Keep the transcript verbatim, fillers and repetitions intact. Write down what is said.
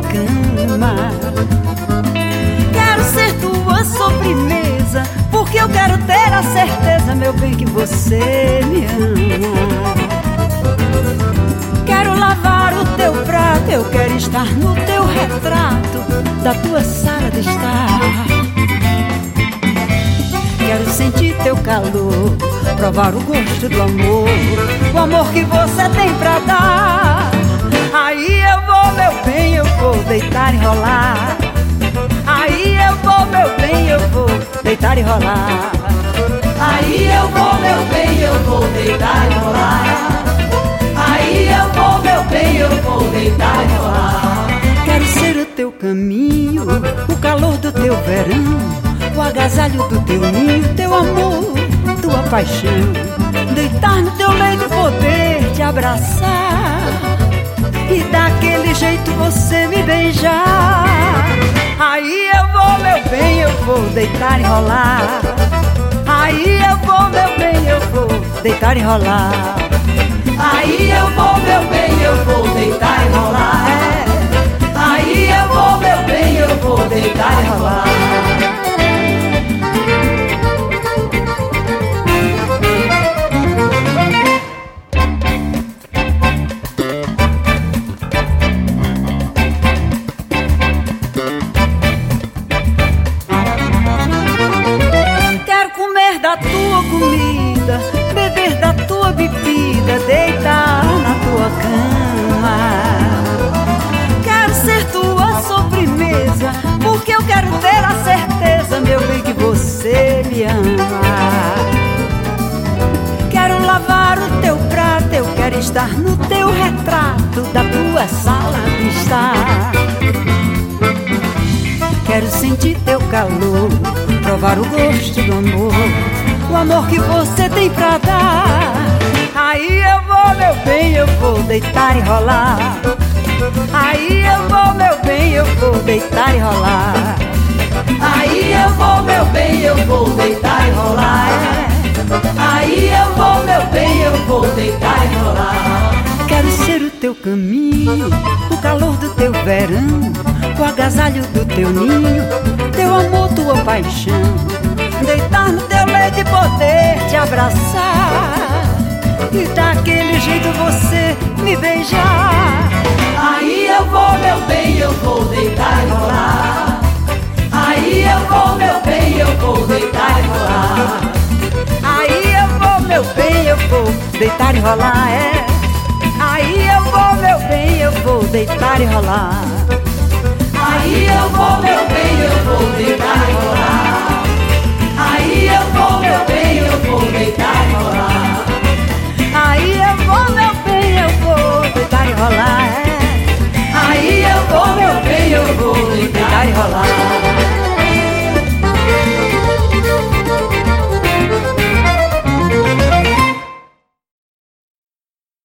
cama. Quero ser tua sobremesa, porque eu quero ter a certeza, meu bem, que você me ama. Quero lavar o teu prato, eu quero estar no teu retrato da tua sala de estar. Quero sentir teu calor, provar o gosto do amor, o amor que você tem pra dar. Aí eu vou, meu bem, eu vou deitar e rolar. Aí eu vou, meu bem, eu vou deitar e rolar. Aí eu vou, meu bem, eu vou deitar e rolar. Aí eu vou, meu bem, eu vou deitar e rolar. Quero ser o teu caminho, o calor do teu verão, o agasalho do teu ninho, teu amor, tua paixão. Deitar no teu leito, poder te abraçar e daquele jeito você me beijar. Aí eu vou, meu bem, eu vou deitar e rolar. Aí eu vou, meu bem, eu vou deitar e rolar. Aí eu vou, meu bem, eu vou deitar e rolar. É. Aí eu vou, meu bem, eu vou deitar e rolar. Quero comer da tua comida, beber da tua bebida, deitar na tua cama. Quero ser tua sobremesa, porque eu quero ter a certeza, meu bem, que você me ama. Quero lavar o teu prato, eu quero estar no teu retrato da tua sala de estar. Quero sentir teu calor, provar o gosto do amor, o amor que você tem pra dar. Aí eu vou, meu bem, eu vou deitar e rolar. Aí eu vou, meu bem, eu vou deitar e rolar. Aí eu vou, meu bem, eu vou deitar e rolar. Aí eu vou, meu bem, eu vou deitar e rolar. Quero ser o teu caminho, o calor do teu verão, o agasalho do teu ninho, teu amor, tua paixão. Deitar no teu leito e poder te abraçar e daquele jeito você me beijar. Aí eu vou, meu bem, eu vou deitar e rolar. Aí eu vou, meu bem, eu vou deitar e rolar. Aí eu vou, meu bem, eu vou deitar e rolar, é. Aí eu vou, meu bem, eu vou deitar e rolar. Aí eu vou, meu bem, eu vou deitar e rolar. Aí eu vou, meu bem, eu vou deitar e rolar. Aí eu vou, meu bem, eu vou deitar e rolar.